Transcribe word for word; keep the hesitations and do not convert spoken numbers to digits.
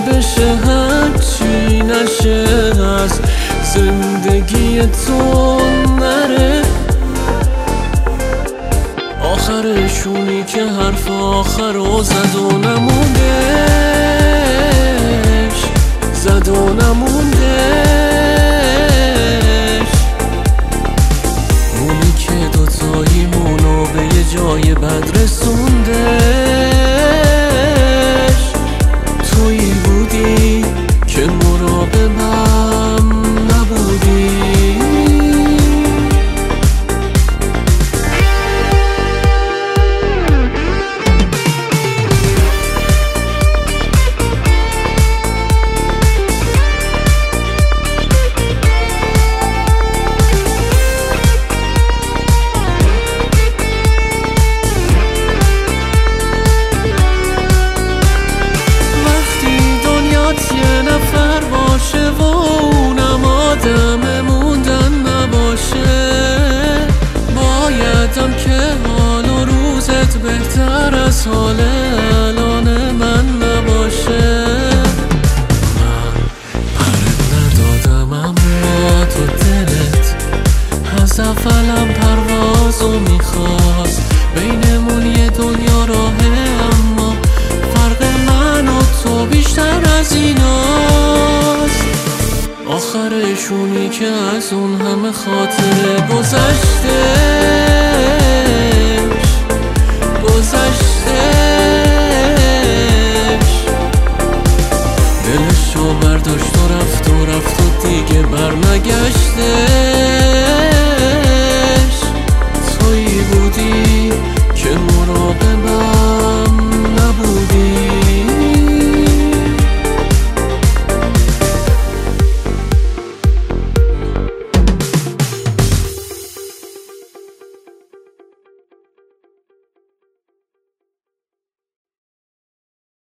بشه هرچی نشه از زندگی تو نره. آخرشونی که حرف آخر رو زد و نموندش، زد و نموندش. اونی که دوتاییمونو به یه جای بد رسوندش، تویی بودی که مراقبم نبودی. یه نفر باشه و اونم آدم موندن نباشه، بایدم که حال و روزت بهتر از حال الان من نباشه. من پرت ندادم اما تو دلت از اولم پروازو میخواست. بینمون یه دنیا راهه اما فرق من و تو بیشتر از ایناست. آخرشونی که از اون همه خاطره گذشته